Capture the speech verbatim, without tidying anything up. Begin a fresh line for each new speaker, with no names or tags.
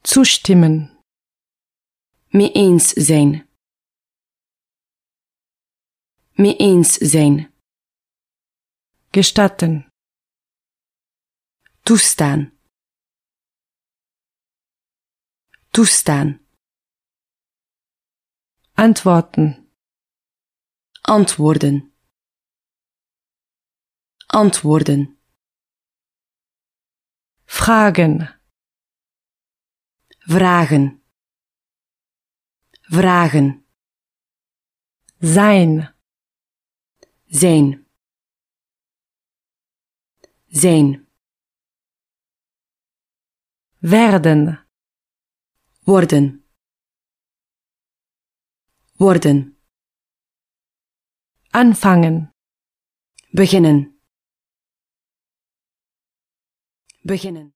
zustimmen,
mee eens zijn, mee eens zijn,
gestatten,
toestaan, toestaan,
antworten,
antwoorden, antwoorden,
fragen,
vragen, vragen,
sein,
zijn, zijn,
werden,
worden, worden,
anfangen,
beginnen, beginnen.